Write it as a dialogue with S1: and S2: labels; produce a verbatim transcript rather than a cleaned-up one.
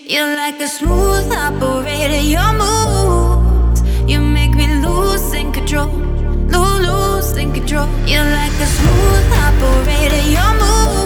S1: You're like a smooth operator. Your moves, you make me lose in control. Lose, lose in control. You're like a smooth operator. Your moves.